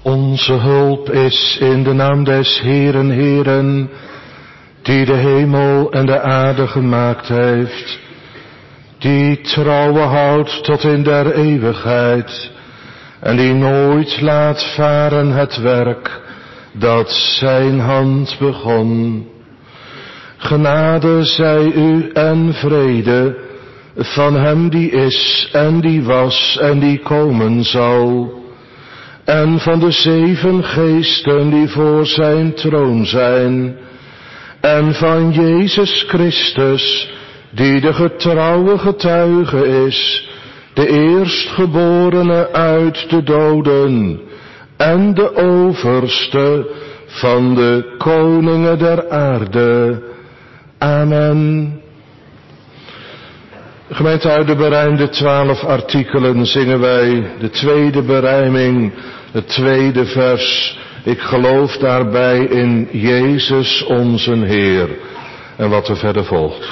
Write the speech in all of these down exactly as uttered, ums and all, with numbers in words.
Onze hulp is in de naam des Heeren, Heeren, die de hemel en de aarde gemaakt heeft, die trouwe houdt tot in der eeuwigheid, en die nooit laat varen het werk dat zijn hand begon. Genade zij u en vrede van hem die is en die was en die komen zal, en van de zeven geesten die voor zijn troon zijn, en van Jezus Christus, die de getrouwe getuige is, de eerstgeborene uit de doden, en de overste van de koningen der aarde. Amen. Gemeente, uit de berijmde twaalf artikelen zingen wij de tweede berijming, het tweede vers. Ik geloof daarbij in Jezus onze Heer. En wat er verder volgt.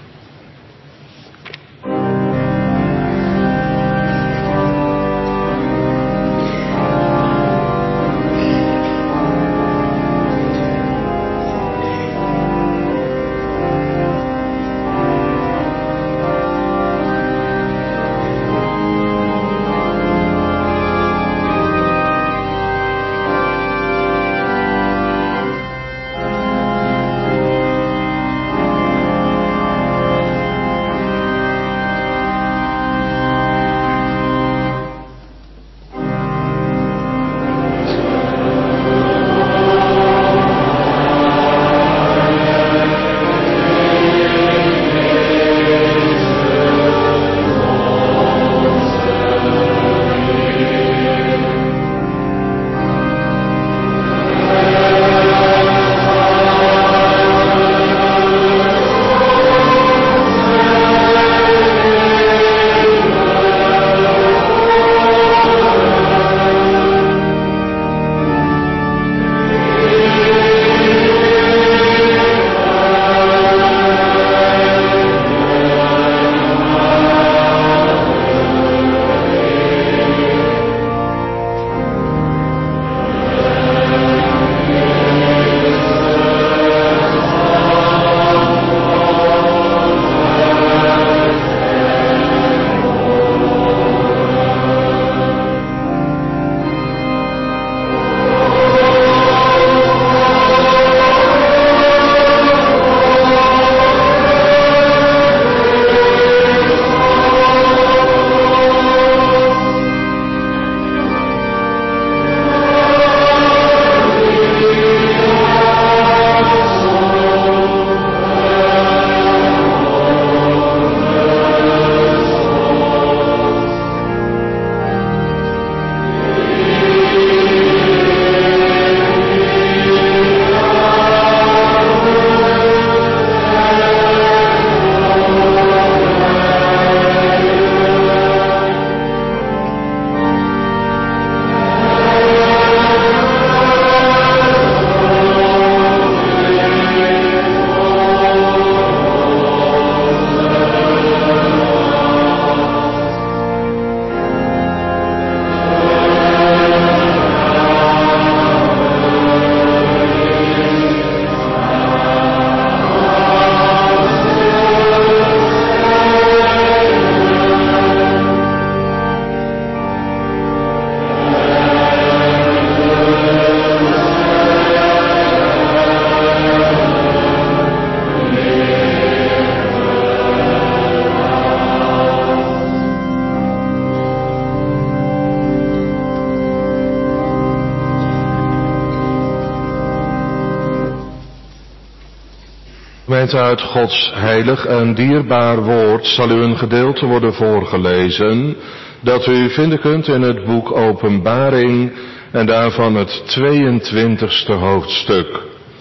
Gemeente, uit Gods heilig en dierbaar woord zal u een gedeelte worden voorgelezen dat u vinden kunt in het boek Openbaring en daarvan het tweeëntwintigste hoofdstuk.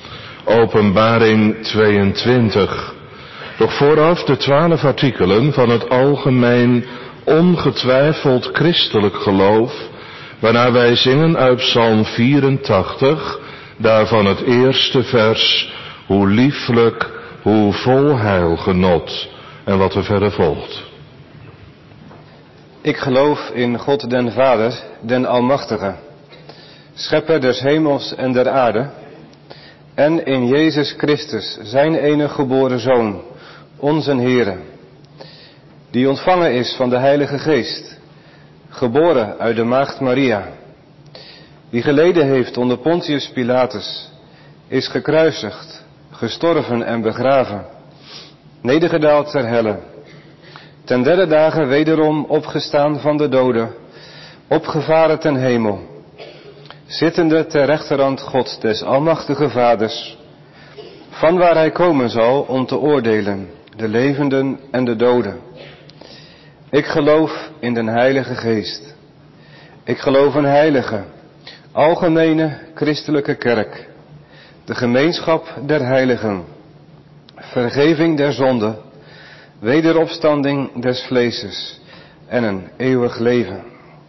Openbaring tweeëntwintig. Doch vooraf de twaalf artikelen van het algemeen ongetwijfeld christelijk geloof, waarna wij zingen uit Psalm vierentachtig, daarvan het eerste vers, hoe lieflijk, hoe vol heilgenot, en wat er verder volgt. Ik geloof in God den Vader, den Almachtige, schepper des hemels en der aarde, en in Jezus Christus, zijn enige geboren Zoon, onze Heere, die ontvangen is van de Heilige Geest, geboren uit de maagd Maria, die geleden heeft onder Pontius Pilatus, is gekruisigd, gestorven en begraven, nedergedaald ter helle, ten derde dagen wederom opgestaan van de doden, opgevaren ten hemel, zittende ter rechterhand God des almachtige Vaders, vanwaar hij komen zal om te oordelen, de levenden en de doden. Ik geloof in den Heilige Geest. Ik geloof een heilige, algemene christelijke kerk, de gemeenschap der heiligen, vergeving der zonden, wederopstanding des vleeses en een eeuwig leven.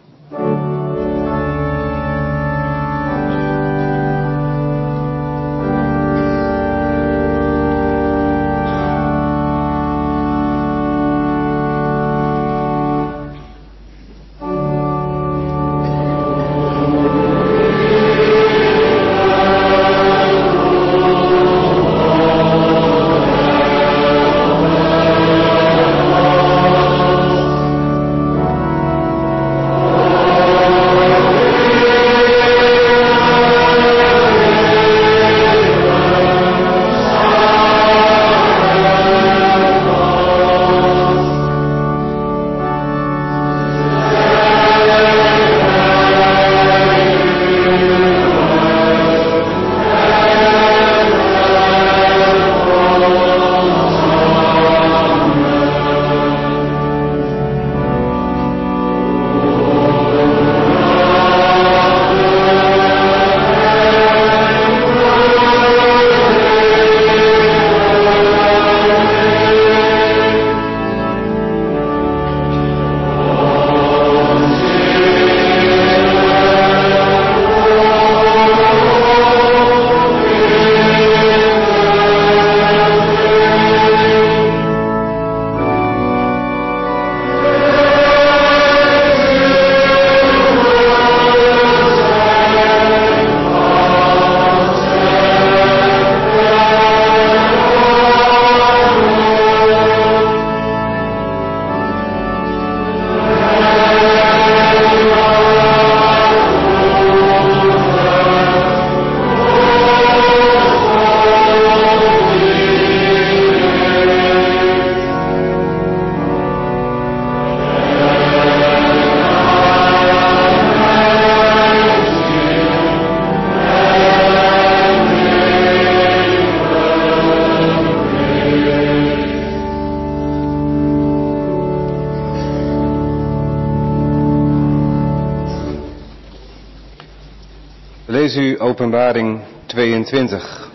Lees u Openbaring tweeëntwintig.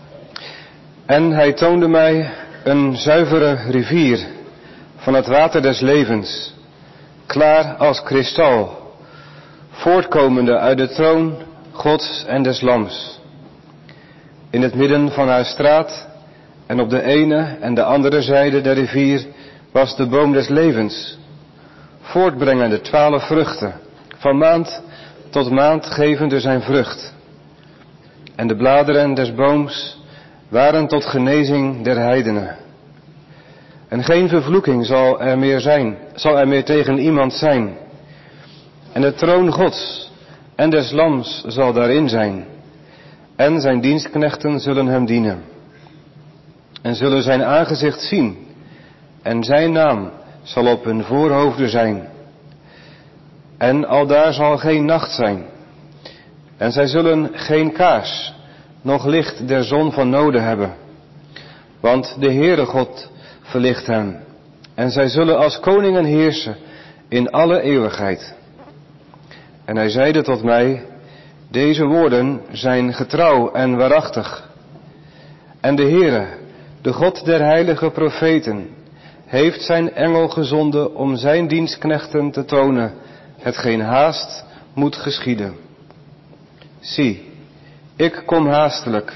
En hij toonde mij een zuivere rivier van het water des levens, klaar als kristal, voortkomende uit de troon Gods en des Lams. In het midden van haar straat en op de ene en de andere zijde der rivier was de boom des levens, voortbrengende twaalf vruchten, van maand tot maand gevende zijn vrucht. En de bladeren des booms waren tot genezing der heidenen. En geen vervloeking zal er meer zijn, zal er meer tegen iemand zijn. En de troon Gods en des Lams zal daarin zijn. En zijn dienstknechten zullen hem dienen. En zullen zijn aangezicht zien. En zijn naam zal op hun voorhoofden zijn. En aldaar zal geen nacht zijn. En zij zullen geen kaars, noch licht der zon van noden hebben. Want de Heere God verlicht hen. En zij zullen als koningen heersen in alle eeuwigheid. En hij zeide tot mij, deze woorden zijn getrouw en waarachtig. En de Heere, de God der heilige profeten, heeft zijn engel gezonden om zijn dienstknechten te tonen hetgeen haast moet geschieden. Zie, ik kom haastelijk.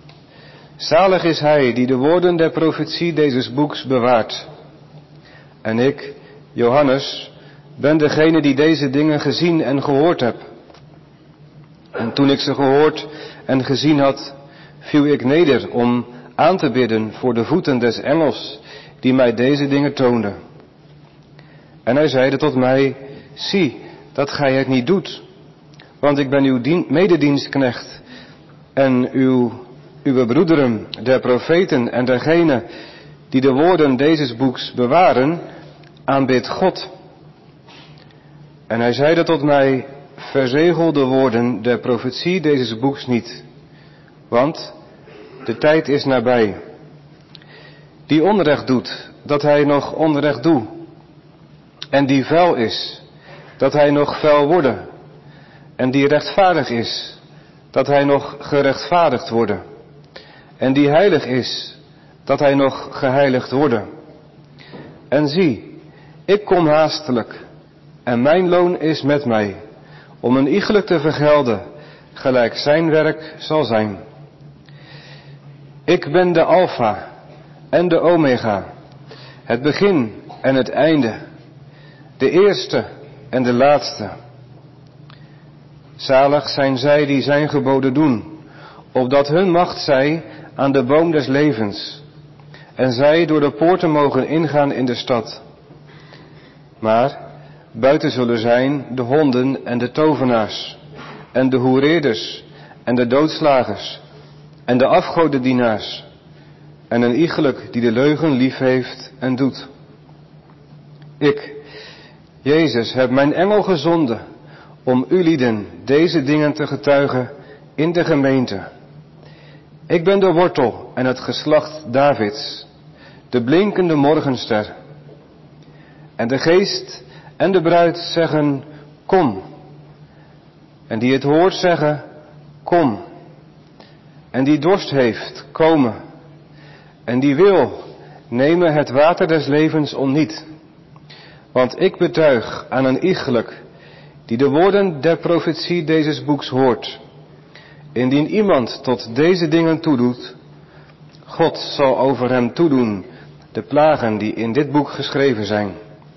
Zalig is hij die de woorden der profetie deze boeks bewaart. En ik, Johannes, ben degene die deze dingen gezien en gehoord heb. En toen ik ze gehoord en gezien had, viel ik neder om aan te bidden voor de voeten des engels die mij deze dingen toonde. En hij zeide tot mij, zie dat gij het niet doet, want ik ben uw dien- mededienstknecht en uw, uw broederen, der profeten en degene die de woorden deze boeks bewaren, aanbidt God. En hij zeide tot mij, verzegel de woorden der profetie deze boeks niet, want de tijd is nabij. Die onrecht doet, dat hij nog onrecht doe. En die vuil is, dat hij nog vuil worden. En die rechtvaardig is, dat hij nog gerechtvaardigd worden. En die heilig is, dat hij nog geheiligd worden. En zie, ik kom haastelijk, en mijn loon is met mij, om een iegelijk te vergelden, gelijk zijn werk zal zijn. Ik ben de Alpha en de Omega, het begin en het einde, de eerste en de laatste. Zalig zijn zij die zijn geboden doen, opdat hun macht zij aan de boom des levens, en zij door de poorten mogen ingaan in de stad. Maar buiten zullen zijn de honden en de tovenaars, en de hoereerders, en de doodslagers, en de afgodendienaars, en een iegelijk die de leugen lief heeft en doet. Ik, Jezus, heb mijn engel gezonden om ulieden deze dingen te getuigen in de gemeente. Ik ben de wortel en het geslacht Davids, de blinkende morgenster. En de geest en de bruid zeggen, kom. En die het hoort zeggen, kom. En die dorst heeft, komen. En die wil, nemen het water des levens onniet. Want ik betuig aan een iegelijk, die de woorden der profetie deze boeks hoort. Indien iemand tot deze dingen toedoet, God zal over hem toedoen de plagen die in dit boek geschreven zijn.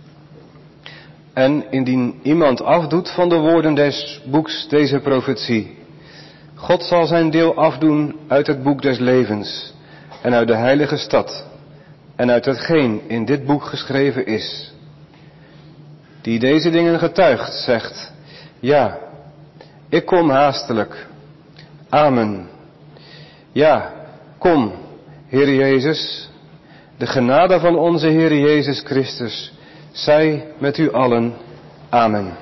En indien iemand afdoet van de woorden des boeks deze profetie, God zal zijn deel afdoen uit het boek des levens en uit de heilige stad en uit hetgeen in dit boek geschreven is. Die deze dingen getuigt, zegt, ja, ik kom haastelijk. Amen. Ja, kom, Heer Jezus, de genade van onze Heer Jezus Christus, zij met u allen. Amen.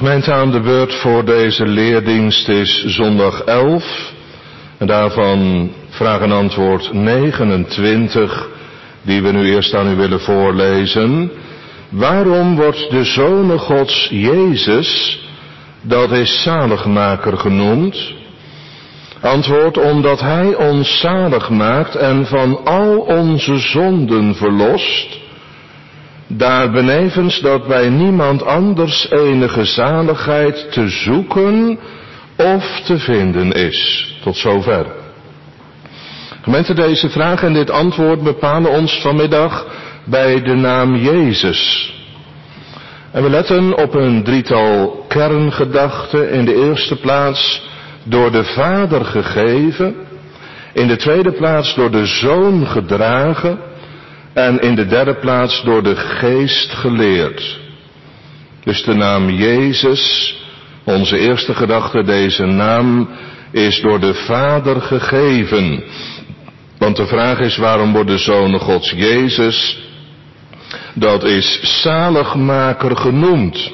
Gemeente, aan de beurt voor deze leerdienst is zondag elf. En daarvan vraag en antwoord negenentwintig, die we nu eerst aan u willen voorlezen. Waarom wordt de Zoon Gods Jezus, dat is zaligmaker genoemd? Antwoord, omdat Hij ons zalig maakt en van al onze zonden verlost. Daar benevens dat bij niemand anders enige zaligheid te zoeken of te vinden is. Tot zover. Gemeente, deze vraag en dit antwoord bepalen ons vanmiddag bij de naam Jezus. En we letten op een drietal kerngedachten. In de eerste plaats door de Vader gegeven. In de tweede plaats door de Zoon gedragen. En in de derde plaats door de Geest geleerd. Dus de naam Jezus, onze eerste gedachte, deze naam is door de Vader gegeven. Want de vraag is, waarom wordt de Zoon Gods Jezus, dat is zaligmaker genoemd?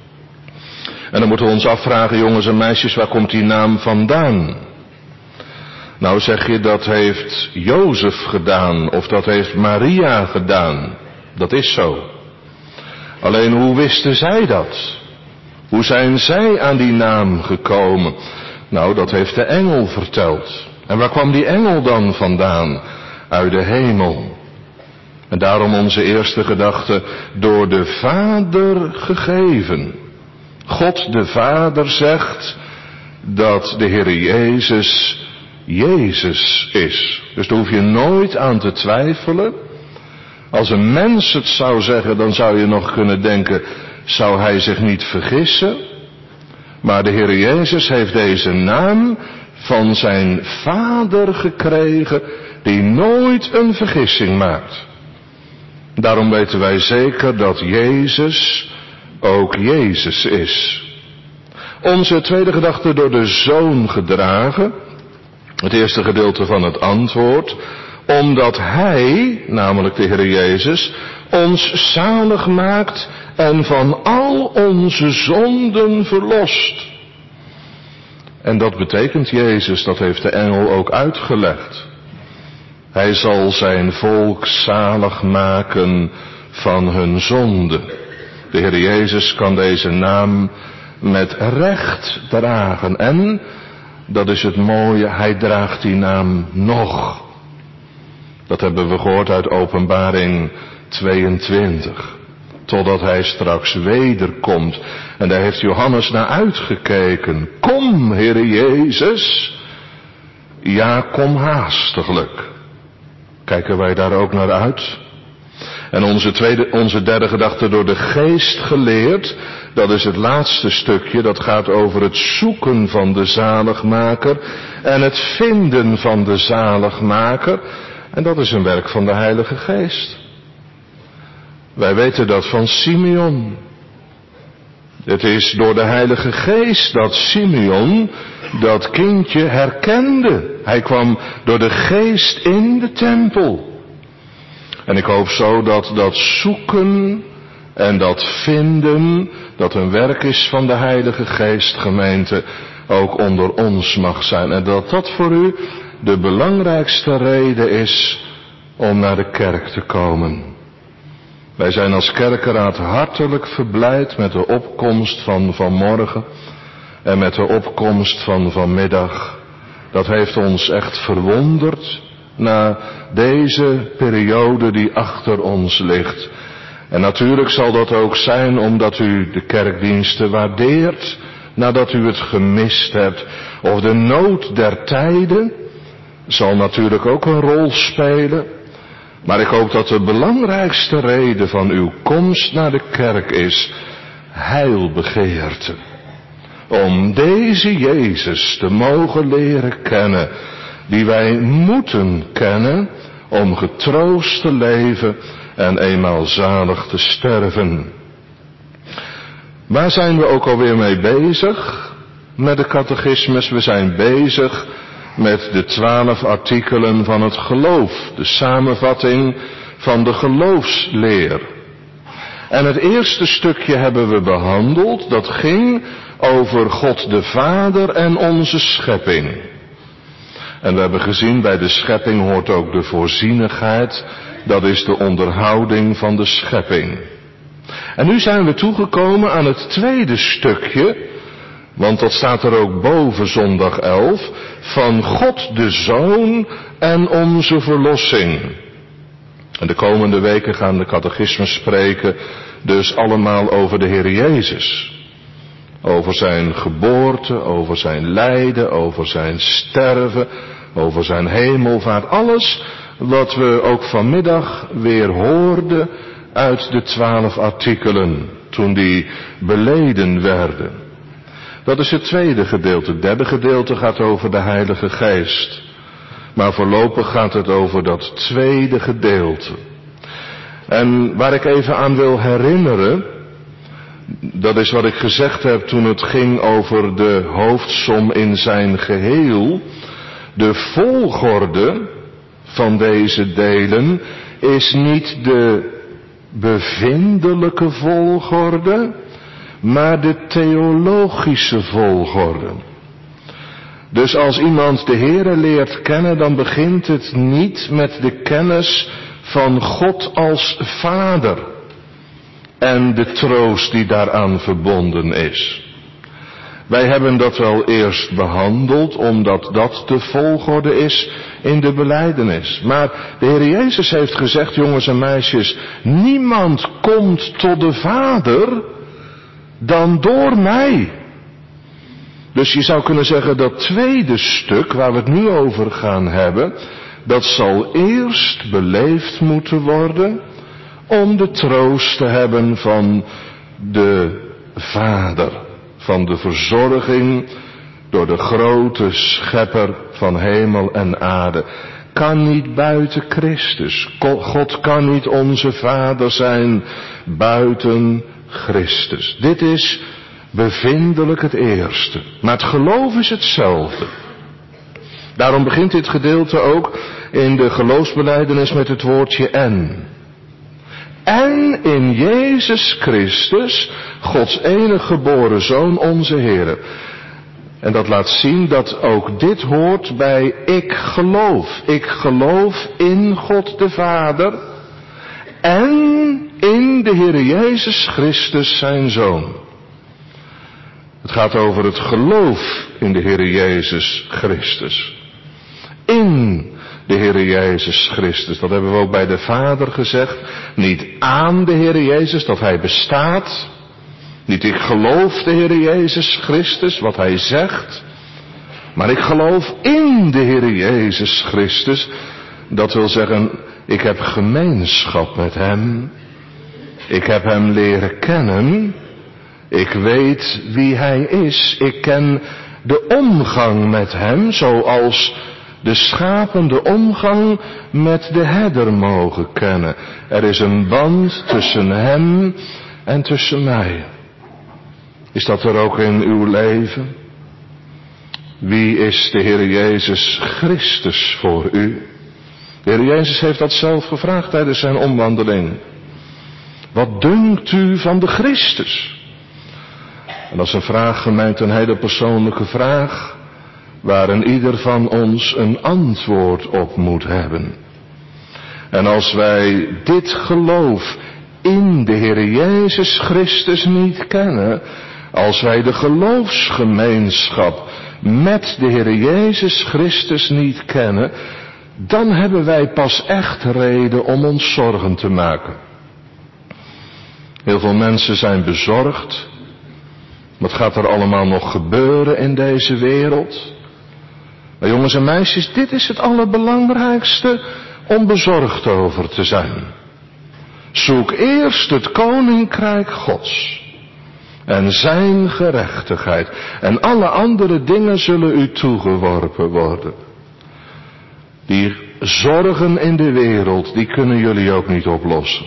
En dan moeten we ons afvragen, jongens en meisjes, waar komt die naam vandaan? Nou zeg je, dat heeft Jozef gedaan, of dat heeft Maria gedaan. Dat is zo. Alleen hoe wisten zij dat? Hoe zijn zij aan die naam gekomen? Nou, dat heeft de engel verteld. En waar kwam die engel dan vandaan? Uit de hemel. En daarom onze eerste gedachte, door de Vader gegeven. God de Vader zegt dat de Heer Jezus Jezus is. Dus daar hoef je nooit aan te twijfelen. Als een mens het zou zeggen, dan zou je nog kunnen denken, zou hij zich niet vergissen? Maar de Heer Jezus heeft deze naam van zijn Vader gekregen, die nooit een vergissing maakt. Daarom weten wij zeker dat Jezus ook Jezus is. Onze tweede gedachte, door de Zoon gedragen. Het eerste gedeelte van het antwoord. Omdat Hij, namelijk de Heer Jezus, ons zalig maakt en van al onze zonden verlost. En dat betekent Jezus, dat heeft de engel ook uitgelegd. Hij zal zijn volk zalig maken van hun zonden. De Heer Jezus kan deze naam met recht dragen. En, dat is het mooie, hij draagt die naam nog. Dat hebben we gehoord uit Openbaring tweeëntwintig. Totdat hij straks wederkomt. En daar heeft Johannes naar uitgekeken. Kom, Heere Jezus. Ja, kom haastiglijk. Kijken wij daar ook naar uit? En onze, tweede, onze derde gedachte, door de Geest geleerd. Dat is het laatste stukje. Dat gaat over het zoeken van de zaligmaker. En het vinden van de zaligmaker. En dat is een werk van de Heilige Geest. Wij weten dat van Simeon. Het is door de Heilige Geest dat Simeon dat kindje herkende. Hij kwam door de Geest in de tempel. En ik hoop zo dat dat zoeken en dat vinden, dat een werk is van de Heilige Geest, gemeente, ook onder ons mag zijn. En dat dat voor u de belangrijkste reden is om naar de kerk te komen. Wij zijn als kerkenraad hartelijk verblijd met de opkomst van vanmorgen en met de opkomst van vanmiddag. Dat heeft ons echt verwonderd na deze periode die achter ons ligt. En natuurlijk zal dat ook zijn omdat u de kerkdiensten waardeert, nadat u het gemist hebt. Of de nood der tijden zal natuurlijk ook een rol spelen. Maar ik hoop dat de belangrijkste reden van uw komst naar de kerk is heilbegeerte. Om deze Jezus te mogen leren kennen, die wij moeten kennen, om getroost te leven en eenmaal zalig te sterven. Waar zijn we ook alweer mee bezig? Met de catechismus. We zijn bezig met de twaalf artikelen van het geloof. De samenvatting van de geloofsleer. En het eerste stukje hebben we behandeld, dat ging over God de Vader en onze schepping. En we hebben gezien, bij de schepping hoort ook de voorzienigheid, dat is de onderhouding van de schepping. En nu zijn we toegekomen aan het tweede stukje, want dat staat er ook boven zondag elf, van God de Zoon en onze verlossing. En de komende weken gaan de catechismes spreken dus allemaal over de Heer Jezus. Over zijn geboorte, over zijn lijden, over zijn sterven, over zijn hemelvaart. Alles wat we ook vanmiddag weer hoorden uit de twaalf artikelen, toen die beleden werden. Dat is het tweede gedeelte. Het derde gedeelte gaat over de Heilige Geest. Maar voorlopig gaat het over dat tweede gedeelte. En waar ik even aan wil herinneren, dat is wat ik gezegd heb toen het ging over de hoofdsom in zijn geheel. De volgorde van deze delen is niet de bevindelijke volgorde, maar de theologische volgorde. Dus als iemand de Heere leert kennen, dan begint het niet met de kennis van God als Vader en de troost die daaraan verbonden is. Wij hebben dat wel eerst behandeld, omdat dat de volgorde is in de belijdenis. Maar de Heer Jezus heeft gezegd, jongens en meisjes, niemand komt tot de Vader dan door mij. Dus je zou kunnen zeggen, dat tweede stuk waar we het nu over gaan hebben, dat zal eerst beleefd moeten worden om de troost te hebben van de Vader, van de verzorging door de grote schepper van hemel en aarde. Kan niet buiten Christus. God kan niet onze Vader zijn buiten Christus. Dit is bevindelijk het eerste. Maar het geloof is hetzelfde. Daarom begint dit gedeelte ook in de geloofsbelijdenis met het woordje en. En in Jezus Christus, Gods enige geboren Zoon, onze Heere. En dat laat zien dat ook dit hoort bij ik geloof. Ik geloof in God de Vader en in de Heere Jezus Christus zijn Zoon. Het gaat over het geloof in de Heere Jezus Christus. In de Heere Jezus Christus. Dat hebben we ook bij de Vader gezegd. Niet aan de Heere Jezus, dat Hij bestaat. Niet ik geloof de Heere Jezus Christus, wat Hij zegt. Maar ik geloof in de Heere Jezus Christus. Dat wil zeggen, ik heb gemeenschap met Hem. Ik heb Hem leren kennen. Ik weet wie Hij is. Ik ken de omgang met Hem zoals de schapen de omgang met de herder mogen kennen. Er is een band tussen Hem en tussen mij. Is dat er ook in uw leven? Wie is de Heer Jezus Christus voor u? De Heer Jezus heeft dat zelf gevraagd tijdens zijn omwandeling. Wat dunkt u van de Christus? En dat is een vraag, gemeente, een hele persoonlijke vraag, waar een ieder van ons een antwoord op moet hebben. En als wij dit geloof in de Heer Jezus Christus niet kennen, als wij de geloofsgemeenschap met de Heer Jezus Christus niet kennen, dan hebben wij pas echt reden om ons zorgen te maken. Heel veel mensen zijn bezorgd. Wat gaat er allemaal nog gebeuren in deze wereld? Maar jongens en meisjes, dit is het allerbelangrijkste om bezorgd over te zijn. Zoek eerst het koninkrijk Gods en zijn gerechtigheid. En alle andere dingen zullen u toegeworpen worden. Die zorgen in de wereld, die kunnen jullie ook niet oplossen.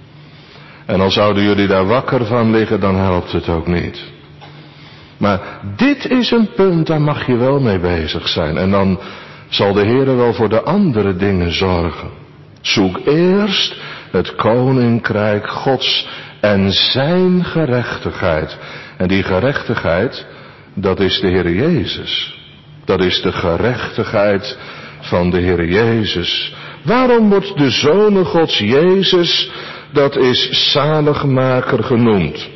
En al zouden jullie daar wakker van liggen, dan helpt het ook niet. Maar dit is een punt, daar mag je wel mee bezig zijn. En dan zal de Heer wel voor de andere dingen zorgen. Zoek eerst het koninkrijk Gods en zijn gerechtigheid. En die gerechtigheid, dat is de Heer Jezus. Dat is de gerechtigheid van de Heer Jezus. Waarom wordt de Zoon Gods Jezus, dat is zaligmaker genoemd?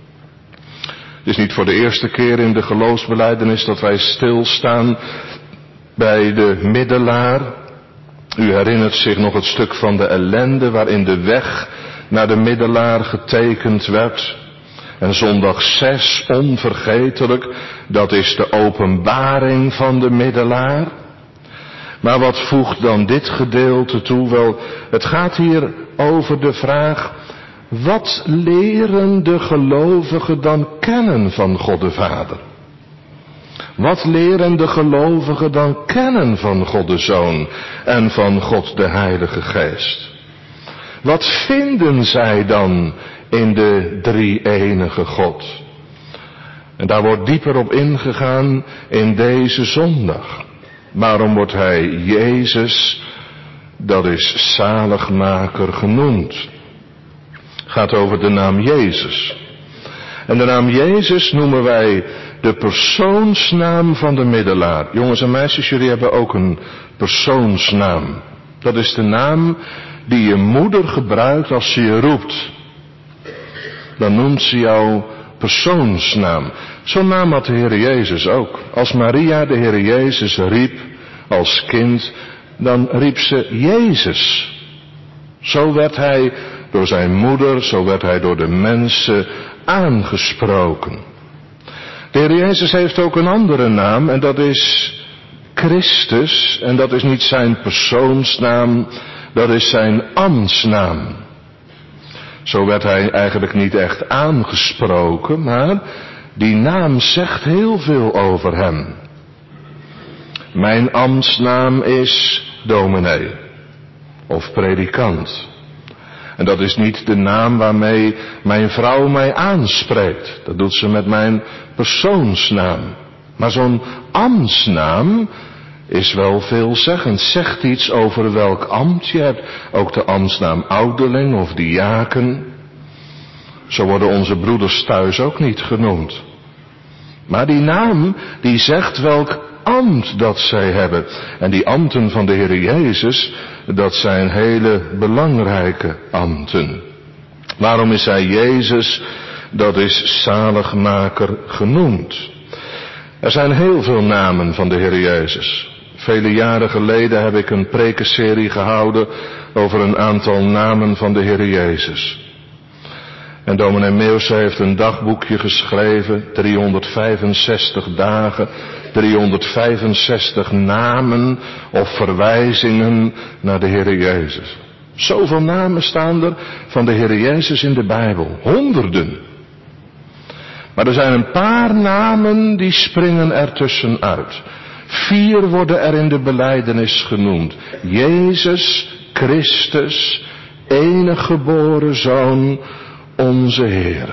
Het is niet voor de eerste keer in de geloofsbelijdenis dat wij stilstaan bij de middelaar. U herinnert zich nog het stuk van de ellende waarin de weg naar de middelaar getekend werd. En zondag zes, onvergetelijk, dat is de openbaring van de middelaar. Maar wat voegt dan dit gedeelte toe? Wel, het gaat hier over de vraag, wat leren de gelovigen dan kennen van God de Vader? Wat leren de gelovigen dan kennen van God de Zoon en van God de Heilige Geest? Wat vinden zij dan in de drie-enige God? En daar wordt dieper op ingegaan in deze zondag. Waarom wordt hij Jezus, dat is zaligmaker genoemd? Gaat over de naam Jezus. En de naam Jezus noemen wij de persoonsnaam van de middelaar. Jongens en meisjes, jullie hebben ook een persoonsnaam. Dat is de naam die je moeder gebruikt als ze je roept. Dan noemt ze jou persoonsnaam. Zo'n naam had de Heer Jezus ook. Als Maria de Heer Jezus riep als kind, dan riep ze Jezus. Zo werd hij door zijn moeder, zo werd hij door de mensen aangesproken. De Heer Jezus heeft ook een andere naam en dat is Christus. En dat is niet zijn persoonsnaam, dat is zijn ambtsnaam. Zo werd hij eigenlijk niet echt aangesproken, maar die naam zegt heel veel over hem. Mijn ambtsnaam is dominee of predikant. En dat is niet de naam waarmee mijn vrouw mij aanspreekt. Dat doet ze met mijn persoonsnaam. Maar zo'n ambtsnaam is wel veelzeggend. Zegt iets over welk ambt je hebt. Ook de ambtsnaam ouderling of diaken. Zo worden onze broeders thuis ook niet genoemd. Maar die naam die zegt welk ambt dat zij hebben. En die ambten van de Heer Jezus, dat zijn hele belangrijke ambten. Waarom is hij Jezus, dat is zaligmaker genoemd? Er zijn heel veel namen van de Heer Jezus. Vele jaren geleden heb ik een prekenserie gehouden over een aantal namen van de Heer Jezus. En dominee Meeuwse heeft een dagboekje geschreven, driehonderdvijfenzestig dagen, driehonderdvijfenzestig namen of verwijzingen naar de Heer Jezus. Zoveel namen staan er van de Heer Jezus in de Bijbel, honderden. Maar er zijn een paar namen die springen er tussenuit. Vier worden er in de belijdenis genoemd. Jezus, Christus, enige geboren Zoon, onze Heer.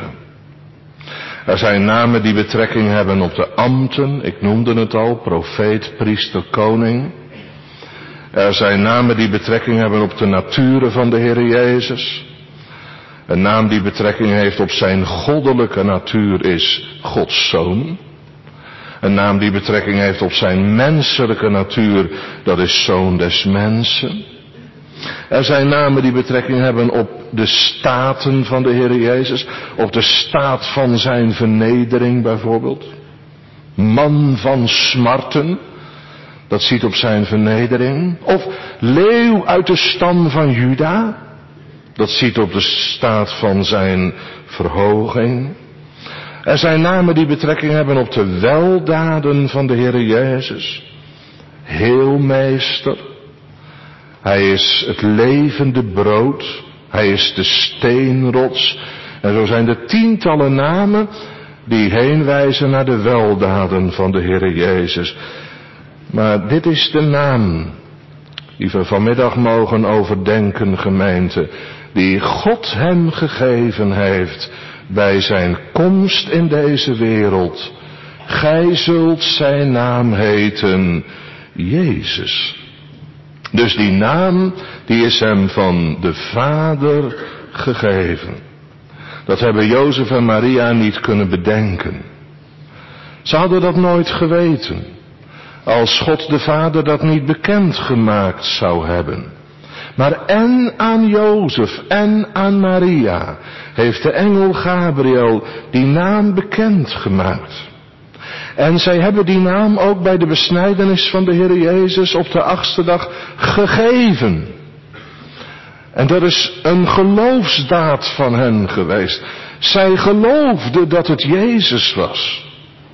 Er zijn namen die betrekking hebben op de ambten, ik noemde het al, profeet, priester, koning. Er zijn namen die betrekking hebben op de naturen van de Heer Jezus. Een naam die betrekking heeft op zijn goddelijke natuur is Gods Zoon. Een naam die betrekking heeft op zijn menselijke natuur, dat is Zoon des Mensen. Er zijn namen die betrekking hebben op de staten van de Heer Jezus, op de staat van zijn vernedering bijvoorbeeld. Man van smarten, dat ziet op zijn vernedering. Of leeuw uit de stam van Juda, dat ziet op de staat van zijn verhoging. Er zijn namen die betrekking hebben op de weldaden van de Heer Jezus. Heelmeester. Hij is het levende brood. Hij is de steenrots. En zo zijn er tientallen namen die heen wijzen naar de weldaden van de Heer Jezus. Maar dit is de naam die we vanmiddag mogen overdenken, gemeente. Die God hem gegeven heeft bij zijn komst in deze wereld. Gij zult zijn naam heten Jezus. Dus die naam, die is hem van de Vader gegeven. Dat hebben Jozef en Maria niet kunnen bedenken. Ze hadden dat nooit geweten, als God de Vader dat niet bekendgemaakt zou hebben. Maar en aan Jozef en aan Maria heeft de engel Gabriel die naam bekendgemaakt. En zij hebben die naam ook bij de besnijdenis van de Heer Jezus op de achtste dag gegeven. En dat is een geloofsdaad van hen geweest. Zij geloofden dat het Jezus was.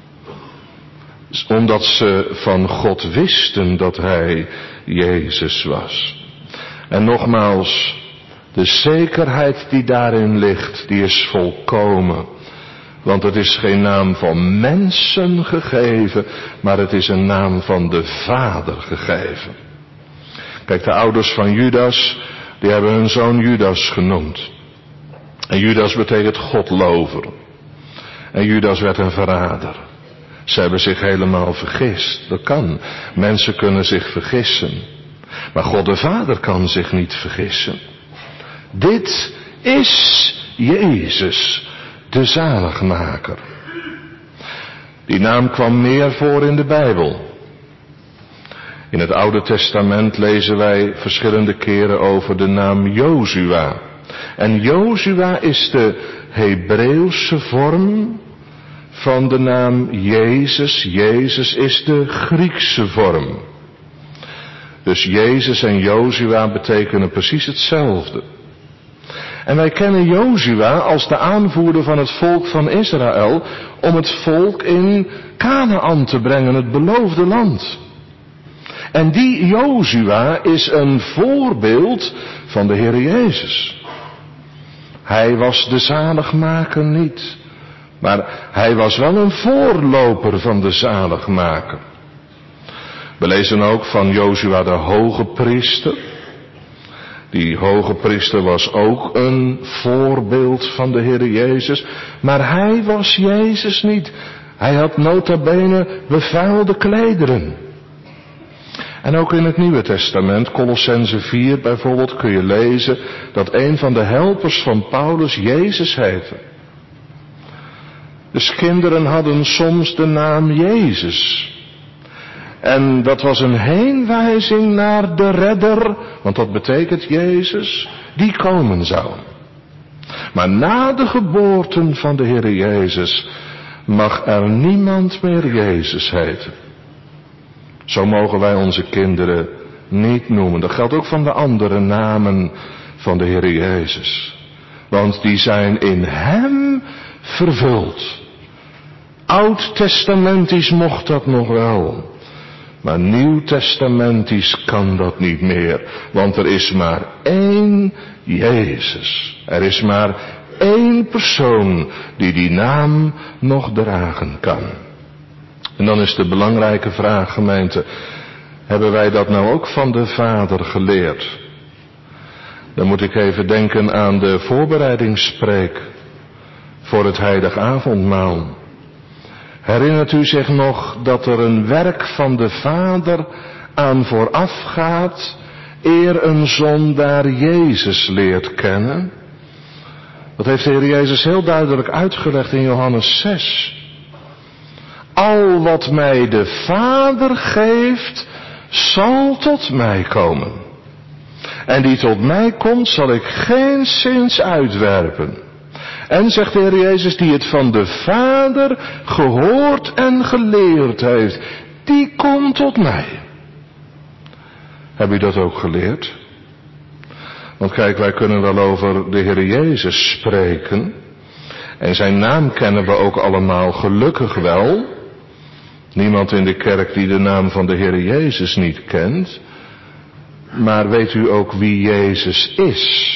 Omdat ze van God wisten dat Hij Jezus was. En nogmaals, de zekerheid die daarin ligt, die is volkomen. Want het is geen naam van mensen gegeven, maar het is een naam van de Vader gegeven. Kijk, de ouders van Judas, die hebben hun zoon Judas genoemd. En Judas betekent Godlover. En Judas werd een verrader. Ze hebben zich helemaal vergist. Dat kan. Mensen kunnen zich vergissen. Maar God de Vader kan zich niet vergissen. Dit is Jezus, de zaligmaker. Die naam kwam meer voor in de Bijbel. In het Oude Testament lezen wij verschillende keren over de naam Jozua. En Jozua is de Hebreeuwse vorm van de naam Jezus. Jezus is de Griekse vorm. Dus Jezus en Jozua betekenen precies hetzelfde. En wij kennen Jozua als de aanvoerder van het volk van Israël om het volk in Kanaän te brengen, het beloofde land. En die Jozua is een voorbeeld van de Heer Jezus. Hij was de zaligmaker niet, maar hij was wel een voorloper van de zaligmaker. We lezen ook van Jozua de hoge priester. Die hoge priester was ook een voorbeeld van de Heer Jezus. Maar hij was Jezus niet. Hij had nota bene bevuilde klederen. En ook in het Nieuwe Testament, Kolossenzen vier bijvoorbeeld, kun je lezen dat een van de helpers van Paulus Jezus heette. Dus kinderen hadden soms de naam Jezus. En dat was een heenwijzing naar de redder, want dat betekent Jezus, die komen zou. Maar na de geboorte van de Heer Jezus mag er niemand meer Jezus heten. Zo mogen wij onze kinderen niet noemen. Dat geldt ook van de andere namen van de Heer Jezus. Want die zijn in Hem vervuld. Oud-testamentisch mocht dat nog wel. Maar nieuw-testamentisch kan dat niet meer. Want er is maar één Jezus. Er is maar één persoon die die naam nog dragen kan. En dan is de belangrijke vraag, gemeente. Hebben wij dat nou ook van de Vader geleerd? Dan moet ik even denken aan de voorbereidingspreek voor het heilig avondmaal. Herinnert u zich nog dat er een werk van de Vader aan vooraf gaat, eer een zondaar Jezus leert kennen? Dat heeft de Heer Jezus heel duidelijk uitgelegd in Johannes zes. Al wat mij de Vader geeft, zal tot mij komen. En die tot mij komt, zal ik geenszins uitwerpen. En, zegt de Heer Jezus, die het van de Vader gehoord en geleerd heeft, die komt tot mij. Heb u dat ook geleerd? Want kijk, wij kunnen wel over de Heer Jezus spreken. En zijn naam kennen we ook allemaal gelukkig wel. Niemand in de kerk die de naam van de Heer Jezus niet kent. Maar weet u ook wie Jezus is?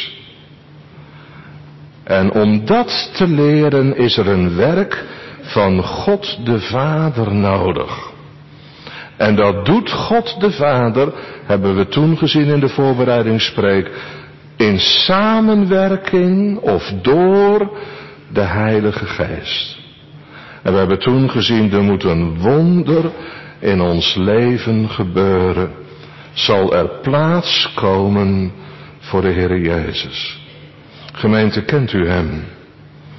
En om dat te leren is er een werk van God de Vader nodig. En dat doet God de Vader, hebben we toen gezien in de voorbereidingspreek, in samenwerking of door de Heilige Geest. En we hebben toen gezien, er moet een wonder in ons leven gebeuren. Zal er plaats komen voor de Heer Jezus. Gemeente, kent u Hem?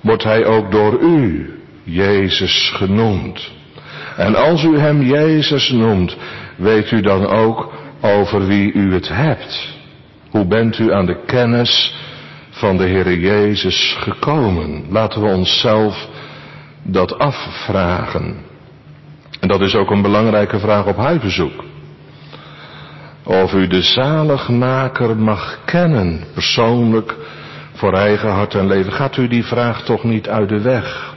wordt hij ook door u Jezus genoemd. En als u hem Jezus noemt, weet u dan ook over wie u het hebt. Hoe bent u aan de kennis van de Heere Jezus gekomen? Laten we onszelf dat afvragen. En dat is ook een belangrijke vraag op huisbezoek. Of u de zaligmaker mag kennen, persoonlijk, voor eigen hart en leven. Gaat u die vraag toch niet uit de weg?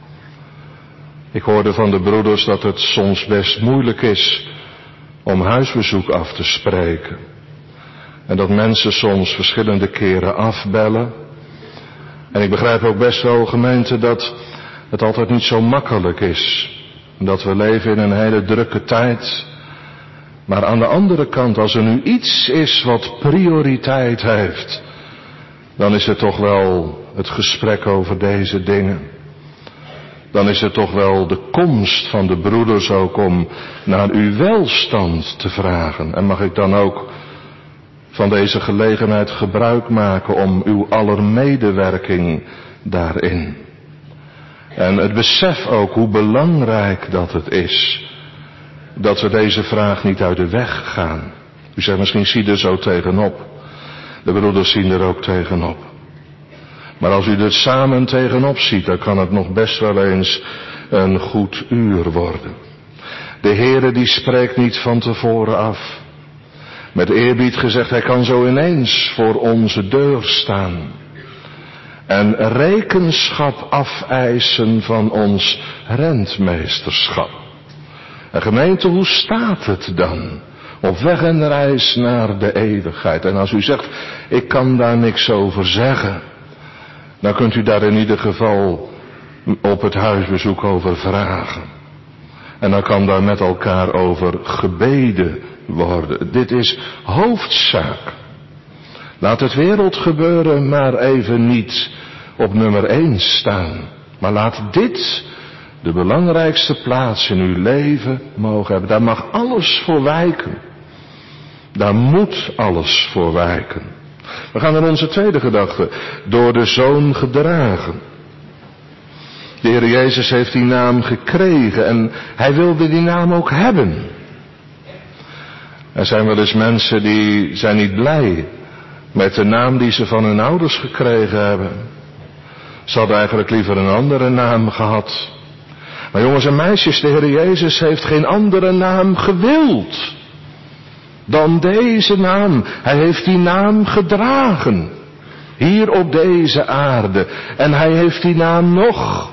Ik hoorde van de broeders dat het soms best moeilijk is om huisbezoek af te spreken. En dat mensen soms verschillende keren afbellen. En ik begrijp ook best wel, gemeente, dat het altijd niet zo makkelijk is. Dat we leven in een hele drukke tijd. Maar aan de andere kant, als er nu iets is wat prioriteit heeft, dan is het toch wel het gesprek over deze dingen. Dan is het toch wel de komst van de broeders ook om naar uw welstand te vragen. En mag ik dan ook van deze gelegenheid gebruik maken om uw aller medewerking daarin. En het besef ook hoe belangrijk dat het is, dat we deze vraag niet uit de weg gaan. U zegt misschien, zie er zo tegenop. De broeders zien er ook tegenop. Maar als u er samen tegenop ziet, dan kan het nog best wel eens een goed uur worden. De Heere die spreekt niet van tevoren af. Met eerbied gezegd, hij kan zo ineens voor onze deur staan. En rekenschap afeisen van ons rentmeesterschap. En gemeente, hoe staat het dan? Op weg en reis naar de eeuwigheid. En als u zegt, ik kan daar niks over zeggen, dan kunt u daar in ieder geval op het huisbezoek over vragen. En dan kan daar met elkaar over gebeden worden. Dit is hoofdzaak. Laat het wereldgebeuren maar even niet op nummer één staan. Maar laat dit de belangrijkste plaats in uw leven mogen hebben. Daar mag alles voor wijken. Daar moet alles voor wijken. We gaan naar onze tweede gedachte. Door de Zoon gedragen. De Heer Jezus heeft die naam gekregen en hij wilde die naam ook hebben. Er zijn wel eens mensen die zijn niet blij met de naam die ze van hun ouders gekregen hebben. Ze hadden eigenlijk liever een andere naam gehad. Maar jongens en meisjes, de Heer Jezus heeft geen andere naam gewild dan deze naam. Hij heeft die naam gedragen. Hier op deze aarde. En hij heeft die naam nog.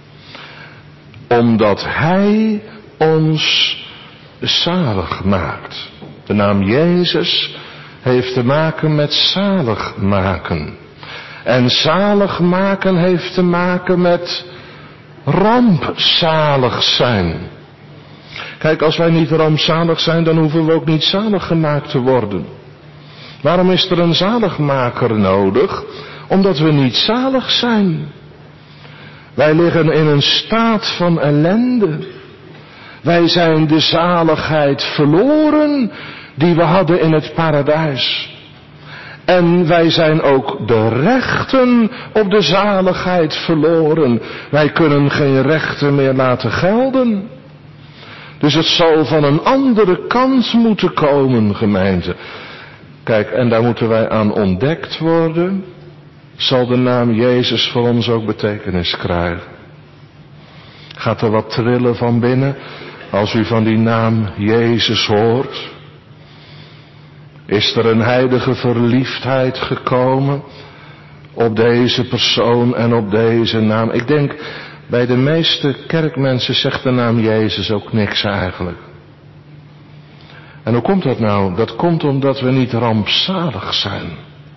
Omdat hij ons zalig maakt. De naam Jezus heeft te maken met zalig maken. En zalig maken heeft te maken met rampzalig zijn. Kijk, als wij niet rampzalig zijn, dan hoeven we ook niet zalig gemaakt te worden. Waarom is er een zaligmaker nodig? Omdat we niet zalig zijn. Wij liggen in een staat van ellende. Wij zijn de zaligheid verloren die we hadden in het paradijs. En wij zijn ook de rechten op de zaligheid verloren. Wij kunnen geen rechten meer laten gelden. Dus het zal van een andere kant moeten komen, gemeente. Kijk, en daar moeten wij aan ontdekt worden. Zal de naam Jezus voor ons ook betekenis krijgen? Gaat er wat trillen van binnen als u van die naam Jezus hoort? Is er een heilige verliefdheid gekomen op deze persoon en op deze naam? Ik denk, bij de meeste kerkmensen zegt de naam Jezus ook niks eigenlijk. En hoe komt dat nou? Dat komt omdat we niet rampzalig zijn.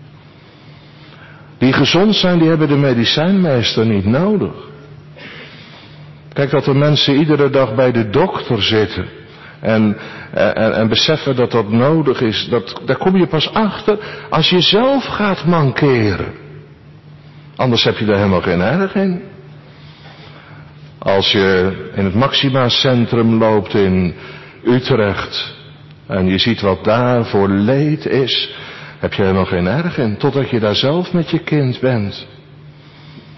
Die gezond zijn, die hebben de medicijnmeester niet nodig. Kijk, dat er mensen iedere dag bij de dokter zitten en, en, en beseffen dat dat nodig is, dat, daar kom je pas achter als je zelf gaat mankeren. Anders heb je daar helemaal geen erg in. Als je in het Maxima Centrum loopt in Utrecht en je ziet wat daar voor leed is, heb je helemaal geen erg in, totdat je daar zelf met je kind bent.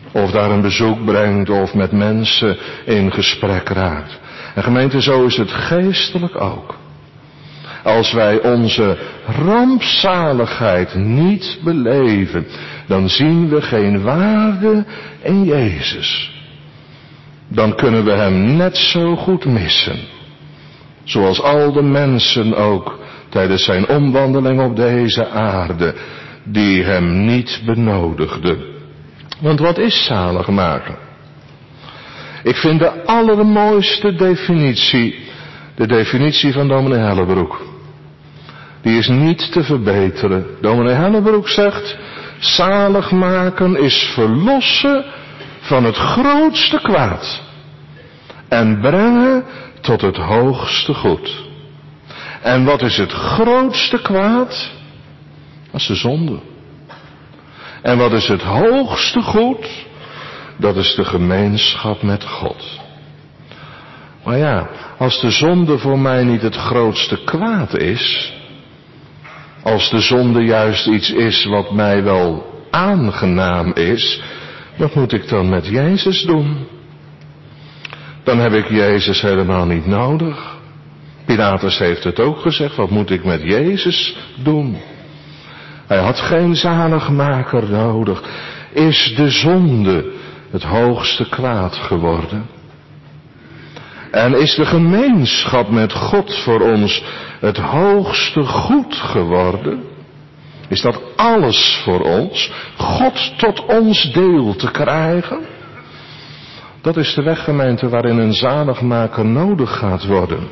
Of daar een bezoek brengt of met mensen in gesprek raakt. En gemeente, zo is het geestelijk ook. Als wij onze rampzaligheid niet beleven, dan zien we geen waarde in Jezus. Dan kunnen we hem net zo goed missen. Zoals al de mensen ook tijdens zijn omwandeling op deze aarde, die hem niet benodigden. Want wat is zalig maken? Ik vind de allermooiste definitie, de definitie van dominee Hellebroek. Die is niet te verbeteren. Dominee Hellebroek zegt, zalig maken is verlossen van het grootste kwaad. En brengen tot het hoogste goed. En wat is het grootste kwaad? Dat is de zonde. En wat is het hoogste goed? Dat is de gemeenschap met God. Maar ja, als de zonde voor mij niet het grootste kwaad is, als de zonde juist iets is wat mij wel aangenaam is, wat moet ik dan met Jezus doen? Dan heb ik Jezus helemaal niet nodig. Pilatus heeft het ook gezegd, wat moet ik met Jezus doen? Hij had geen zaligmaker nodig. Is de zonde het hoogste kwaad geworden? En is de gemeenschap met God voor ons het hoogste goed geworden? Is dat alles voor ons? God tot ons deel te krijgen? Dat is de weg, gemeente, waarin een zaligmaker nodig gaat worden.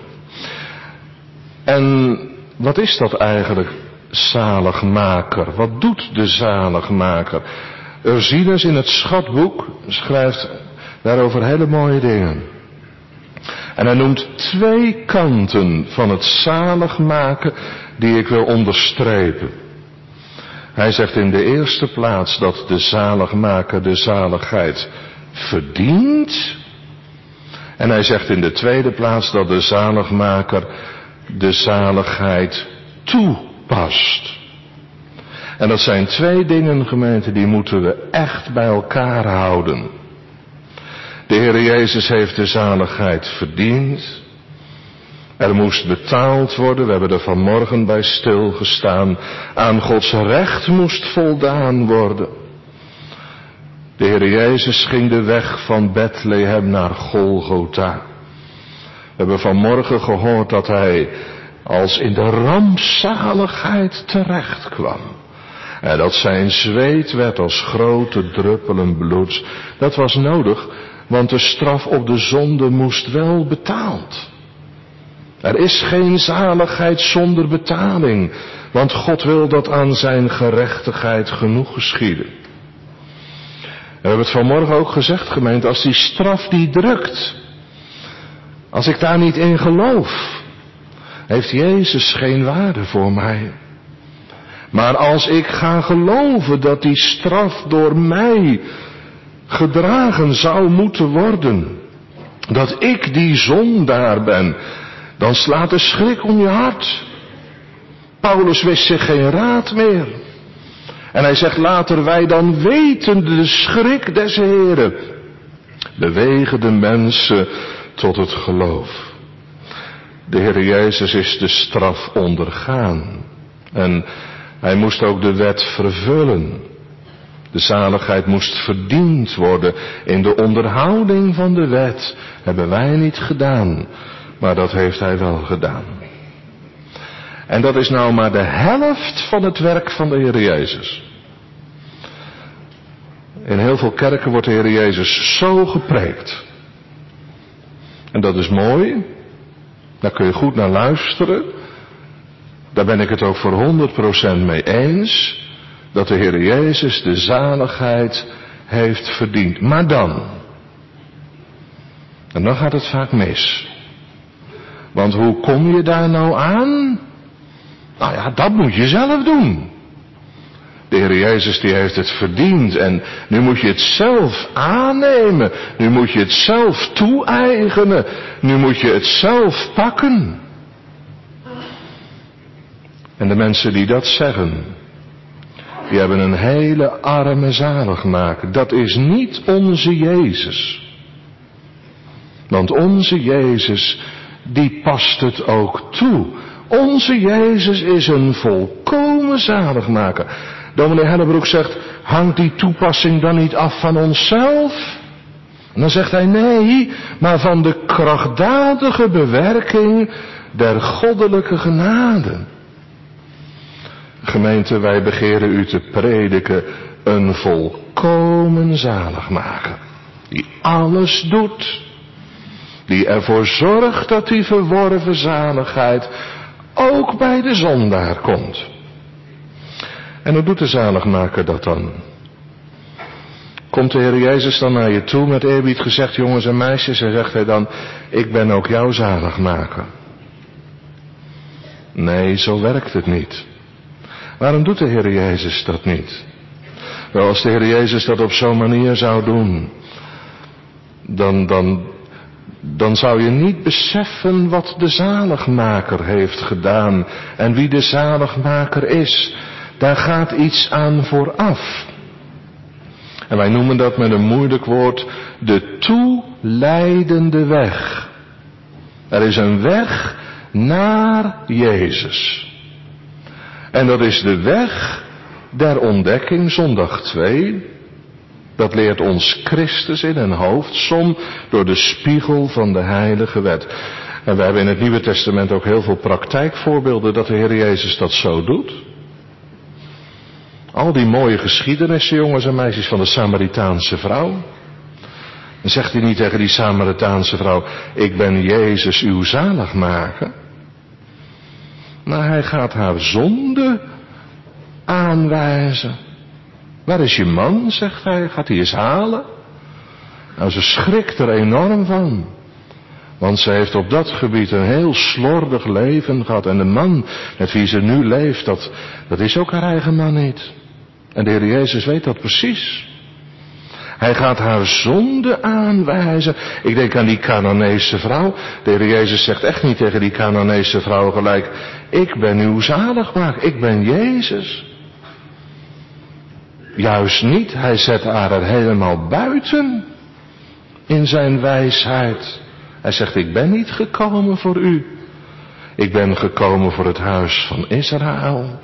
En wat is dat eigenlijk, zaligmaker? Wat doet de zaligmaker? Ursinus in het schatboek schrijft daarover hele mooie dingen. En hij noemt twee kanten van het zaligmaken die ik wil onderstrepen. Hij zegt in de eerste plaats dat de zaligmaker de zaligheid verdient. En hij zegt in de tweede plaats dat de zaligmaker de zaligheid toepast. En dat zijn twee dingen, gemeente, die moeten we echt bij elkaar houden. De Heer Jezus heeft de zaligheid verdiend. Er moest betaald worden, we hebben er vanmorgen bij stilgestaan. Aan Gods recht moest voldaan worden. De Heer Jezus ging de weg van Bethlehem naar Golgotha. We hebben vanmorgen gehoord dat hij als in de rampzaligheid terecht kwam. En dat zijn zweet werd als grote druppelen bloeds. Dat was nodig, want de straf op de zonde moest wel betaald. Er is geen zaligheid zonder betaling, want God wil dat aan zijn gerechtigheid genoeg geschieden. We hebben het vanmorgen ook gezegd, gemeente, als die straf die drukt, als ik daar niet in geloof, heeft Jezus geen waarde voor mij. Maar als ik ga geloven dat die straf door mij gedragen zou moeten worden, dat ik die zondaar ben, dan slaat de schrik om je hart. Paulus wist zich geen raad meer. En hij zegt later, wij dan weten de schrik des Heren bewegen de mensen tot het geloof. De Heer Jezus is de straf ondergaan. En hij moest ook de wet vervullen. De zaligheid moest verdiend worden. In de onderhouding van de wet hebben wij niet gedaan. Maar dat heeft hij wel gedaan. En dat is nou maar de helft van het werk van de Heer Jezus. In heel veel kerken wordt de Heer Jezus zo gepreekt. En dat is mooi. Daar kun je goed naar luisteren. Daar ben ik het ook voor honderd procent mee eens. Dat de Heer Jezus de zaligheid heeft verdiend. Maar dan. En dan gaat het vaak mis. Want hoe kom je daar nou aan? Nou ja, dat moet je zelf doen. De Heer Jezus die heeft het verdiend en nu moet je het zelf aannemen. Nu moet je het zelf toe-eigenen. Nu moet je het zelf pakken. En de mensen die dat zeggen, die hebben een hele arme zaligmaker. Dat is niet onze Jezus. Want onze Jezus, die past het ook toe. Onze Jezus is een volkomen zaligmaker. Dominee Hellebroek zegt, hangt die toepassing dan niet af van onszelf? En dan zegt hij, nee, maar van de krachtdadige bewerking der goddelijke genade. Gemeente, wij begeren u te prediken een volkomen zaligmaker. Die alles doet. Die ervoor zorgt dat die verworven zaligheid ook bij de zondaar komt. En hoe doet de zaligmaker dat dan? Komt de Heer Jezus dan naar je toe met eerbied gezegd, jongens en meisjes, en zegt hij dan, ik ben ook jouw zaligmaker? Nee, zo werkt het niet. Waarom doet de Heer Jezus dat niet? Wel, als de Heer Jezus dat op zo'n manier zou doen, dan, dan, dan zou je niet beseffen wat de zaligmaker heeft gedaan en wie de zaligmaker is. Daar gaat iets aan vooraf. En wij noemen dat met een moeilijk woord de toeleidende weg. Er is een weg naar Jezus. En dat is de weg der ontdekking, zondag twee. Dat leert ons Christus in een hoofdsom door de spiegel van de heilige wet. En we hebben in het Nieuwe Testament ook heel veel praktijkvoorbeelden dat de Heer Jezus dat zo doet. Al die mooie geschiedenissen, jongens en meisjes, van de Samaritaanse vrouw. Dan zegt hij niet tegen die Samaritaanse vrouw, ik ben Jezus uw zaligmaker. Maar hij gaat haar zonde aanwijzen. Waar is je man, zegt hij, gaat hij eens halen? Nou, ze schrikt er enorm van. Want ze heeft op dat gebied een heel slordig leven gehad. En de man met wie ze nu leeft, dat, dat is ook haar eigen man niet. En de Heer Jezus weet dat precies. Hij gaat haar zonde aanwijzen. Ik denk aan die Canaanese vrouw. De Heer Jezus zegt echt niet tegen die Canaanese vrouw gelijk, ik ben uw zaligmaker, ik ben Jezus. Juist niet, hij zet haar er helemaal buiten in zijn wijsheid. Hij zegt, ik ben niet gekomen voor u. Ik ben gekomen voor het huis van Israël.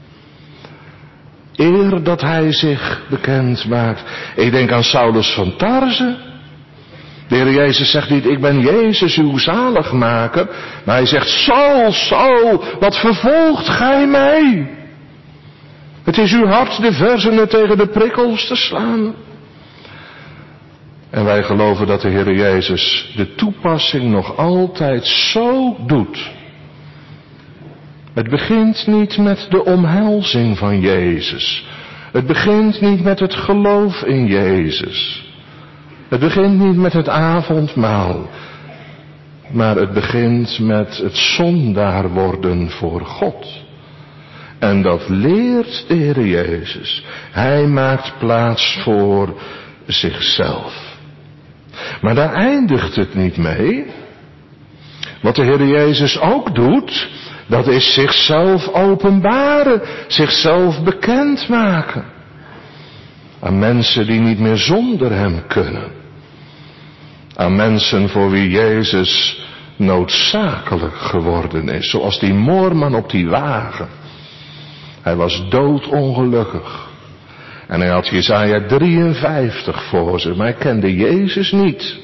Eer dat hij zich bekend maakt. Ik denk aan Saulus van Tarze. De Heer Jezus zegt niet, ik ben Jezus uw zaligmaker. Maar hij zegt, Saul, Saul, wat vervolgt gij mij? Het is uw hart de verzenen tegen de prikkels te slaan. En wij geloven dat de Heer Jezus de toepassing nog altijd zo doet. Het begint niet met de omhelzing van Jezus. Het begint niet met het geloof in Jezus. Het begint niet met het avondmaal. Maar het begint met het zondaar worden voor God. En dat leert de Heer Jezus. Hij maakt plaats voor zichzelf. Maar daar eindigt het niet mee. Wat de Heer Jezus ook doet, dat is zichzelf openbaren, zichzelf bekendmaken. Aan mensen die niet meer zonder hem kunnen. Aan mensen voor wie Jezus noodzakelijk geworden is. Zoals die moorman op die wagen. Hij was doodongelukkig. En hij had Jesaja drieënvijftig voor zich, maar hij kende Jezus niet.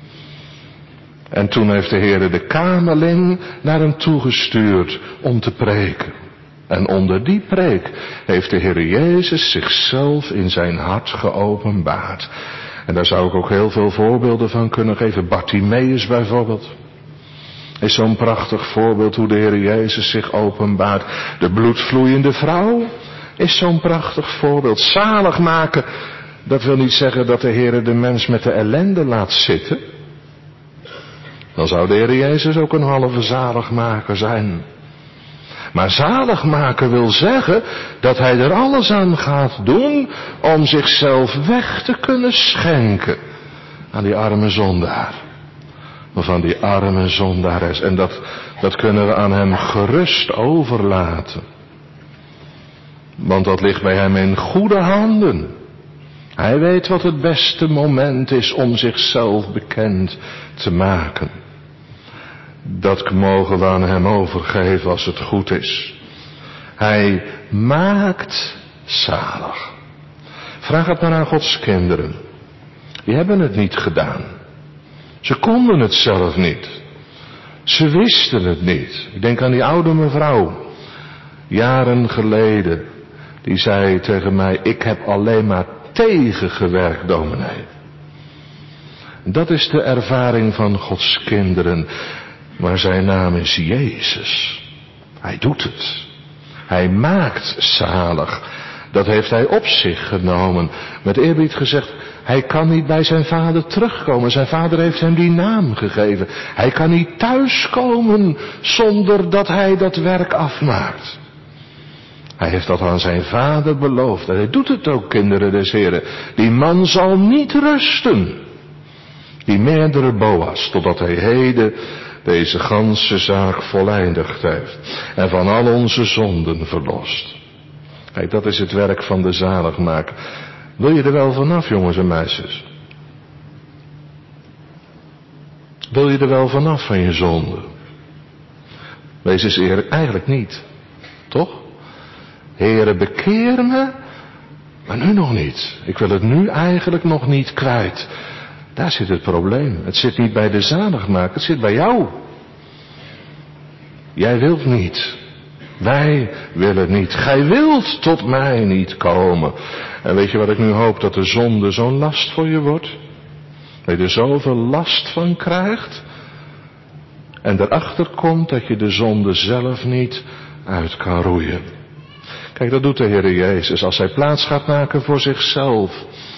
En toen heeft de Heer de kamerling naar hem toegestuurd om te preken. En onder die preek heeft de Heer Jezus zichzelf in zijn hart geopenbaard. En daar zou ik ook heel veel voorbeelden van kunnen geven. Bartimeus bijvoorbeeld is zo'n prachtig voorbeeld hoe de Heer Jezus zich openbaart. De bloedvloeiende vrouw is zo'n prachtig voorbeeld. Zalig maken, dat wil niet zeggen dat de Heer de mens met de ellende laat zitten. Dan zou de Heer Jezus ook een halve zaligmaker zijn. Maar zaligmaker wil zeggen dat hij er alles aan gaat doen om zichzelf weg te kunnen schenken aan die arme zondaar. Of aan die arme zondares. En dat, dat kunnen we aan hem gerust overlaten. Want dat ligt bij hem in goede handen. Hij weet wat het beste moment is om zichzelf bekend te maken. Dat mogen we aan hem overgeven als het goed is. Hij maakt zalig. Vraag het maar aan Gods kinderen. Die hebben het niet gedaan. Ze konden het zelf niet. Ze wisten het niet. Ik denk aan die oude mevrouw. Jaren geleden. Die zei tegen mij, ik heb alleen maar tegengewerkt, dominee. Dat is de ervaring van Gods kinderen. Maar zijn naam is Jezus. Hij doet het. Hij maakt zalig. Dat heeft hij op zich genomen. Met eerbied gezegd, hij kan niet bij zijn vader terugkomen. Zijn vader heeft hem die naam gegeven. Hij kan niet thuiskomen zonder dat hij dat werk afmaakt. Hij heeft dat aan zijn vader beloofd. En hij doet het ook, kinderen des Heren. Die man zal niet rusten. Die meerdere Boas, totdat hij heden deze ganse zaak voleindigd heeft. En van al onze zonden verlost. Kijk, dat is het werk van de zaligmaker. Wil je er wel vanaf, jongens en meisjes? Wil je er wel vanaf van je zonde? Wees eens eerlijk, eigenlijk niet. Toch? Heere, bekeer me, maar nu nog niet. Ik wil het nu eigenlijk nog niet kwijt. Daar zit het probleem. Het zit niet bij de zaligmaker, het zit bij jou. Jij wilt niet. Wij willen niet. Gij wilt tot mij niet komen. En weet je wat ik nu hoop? Dat de zonde zo'n last voor je wordt. Dat je er zoveel last van krijgt. En erachter komt dat je de zonde zelf niet uit kan roeien. Kijk, dat doet de Heer Jezus. Als hij plaats gaat maken voor zichzelf,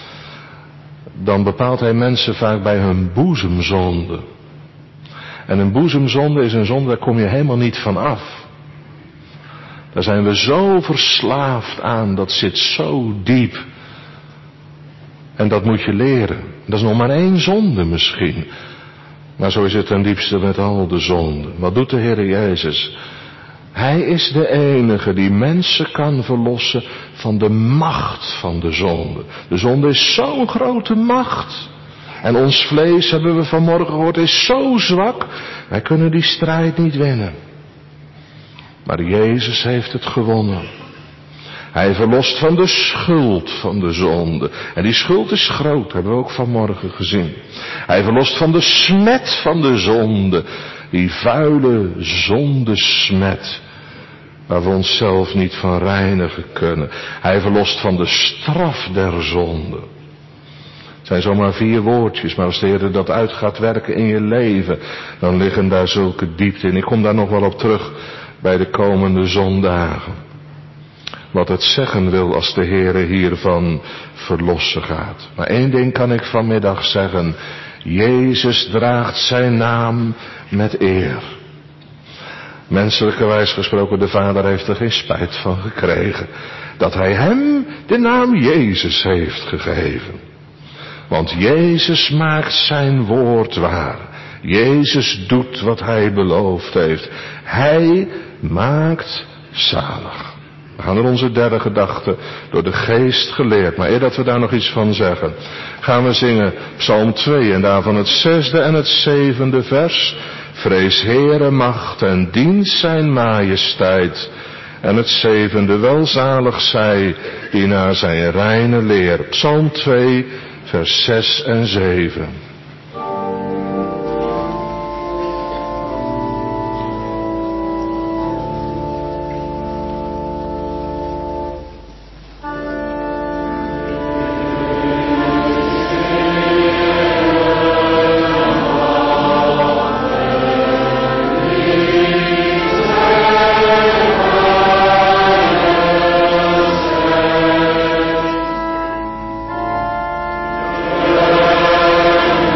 dan bepaalt hij mensen vaak bij hun boezemzonde. En een boezemzonde is een zonde, daar kom je helemaal niet van af. Daar zijn we zo verslaafd aan, dat zit zo diep. En dat moet je leren. Dat is nog maar één zonde misschien. Maar zo is het ten diepste met al de zonden. Wat doet de Heer Jezus? Hij is de enige die mensen kan verlossen van de macht van de zonde. De zonde is zo'n grote macht. En ons vlees, hebben we vanmorgen gehoord, is zo zwak. Wij kunnen die strijd niet winnen. Maar Jezus heeft het gewonnen. Hij verlost van de schuld van de zonde. En die schuld is groot, hebben we ook vanmorgen gezien. Hij verlost van de smet van de zonde. Die vuile zondesmet. Waar we onszelf niet van reinigen kunnen. Hij verlost van de straf der zonde. Het zijn zomaar vier woordjes, maar als de Heer dat uit gaat werken in je leven, dan liggen daar zulke diepte in. Ik kom daar nog wel op terug bij de komende zondagen. Wat het zeggen wil als de Heer hiervan verlossen gaat. Maar één ding kan ik vanmiddag zeggen. Jezus draagt zijn naam met eer. Menselijkerwijs gesproken, de Vader heeft er geen spijt van gekregen. Dat hij hem de naam Jezus heeft gegeven. Want Jezus maakt zijn woord waar. Jezus doet wat hij beloofd heeft. Hij maakt zalig. We gaan er onze derde gedachte door de geest geleerd. Maar eer dat we daar nog iets van zeggen, gaan we zingen Psalm twee en daarvan het zesde en het zevende vers. Vrees Heere macht en dienst zijn majesteit. En het zevende, welzalig zij die naar zijn reine leer. Psalm twee, vers zes en zeven. Amen.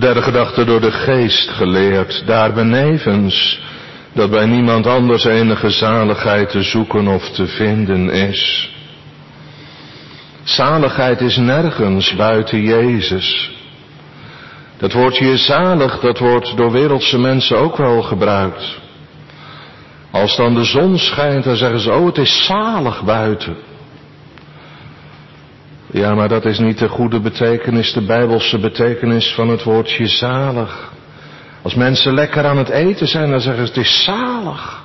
derde gedachte door de geest geleerd, daar benevens, dat bij niemand anders enige zaligheid te zoeken of te vinden is. Zaligheid is nergens buiten Jezus. Dat woordje zalig, dat wordt door wereldse mensen ook wel gebruikt. Als dan de zon schijnt, dan zeggen ze, oh het is zalig buiten. Ja, maar dat is niet de goede betekenis, de bijbelse betekenis van het woordje zalig. Als mensen lekker aan het eten zijn, dan zeggen ze, het is zalig.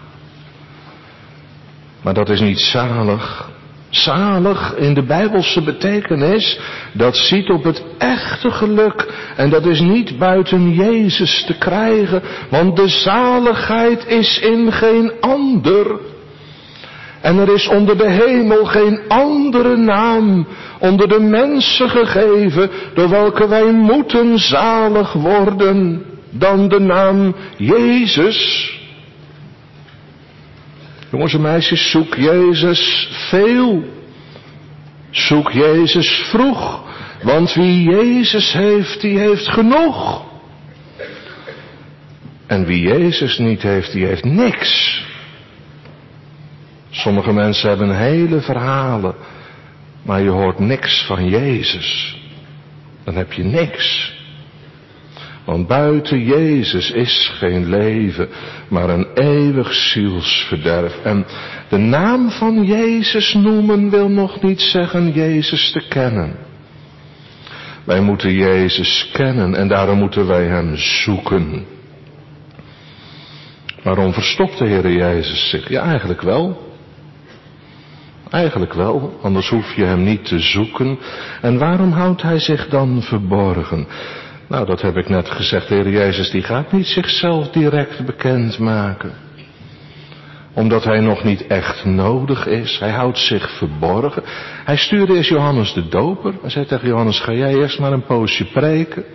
Maar dat is niet zalig. Zalig in de bijbelse betekenis, dat ziet op het echte geluk. En dat is niet buiten Jezus te krijgen, want de zaligheid is in geen ander. En er is onder de hemel geen andere naam onder de mensen gegeven, door welke wij moeten zalig worden, dan de naam Jezus. Jongens en meisjes, zoek Jezus veel. Zoek Jezus vroeg, want wie Jezus heeft, die heeft genoeg. En wie Jezus niet heeft, die heeft niks. Sommige mensen hebben hele verhalen, maar je hoort niks van Jezus. Dan heb je niks. Want buiten Jezus is geen leven, maar een eeuwig zielsverderf. En de naam van Jezus noemen wil nog niet zeggen Jezus te kennen. Wij moeten Jezus kennen en daarom moeten wij hem zoeken. Waarom verstopt de Heer Jezus zich? Ja, eigenlijk wel. Eigenlijk wel, anders hoef je hem niet te zoeken. En waarom houdt hij zich dan verborgen? Nou, dat heb ik net gezegd. De Heer Jezus die gaat niet zichzelf direct bekendmaken. Omdat hij nog niet echt nodig is. Hij houdt zich verborgen. Hij stuurde eerst Johannes de Doper. Hij zei tegen Johannes, ga jij eerst maar een poosje preken.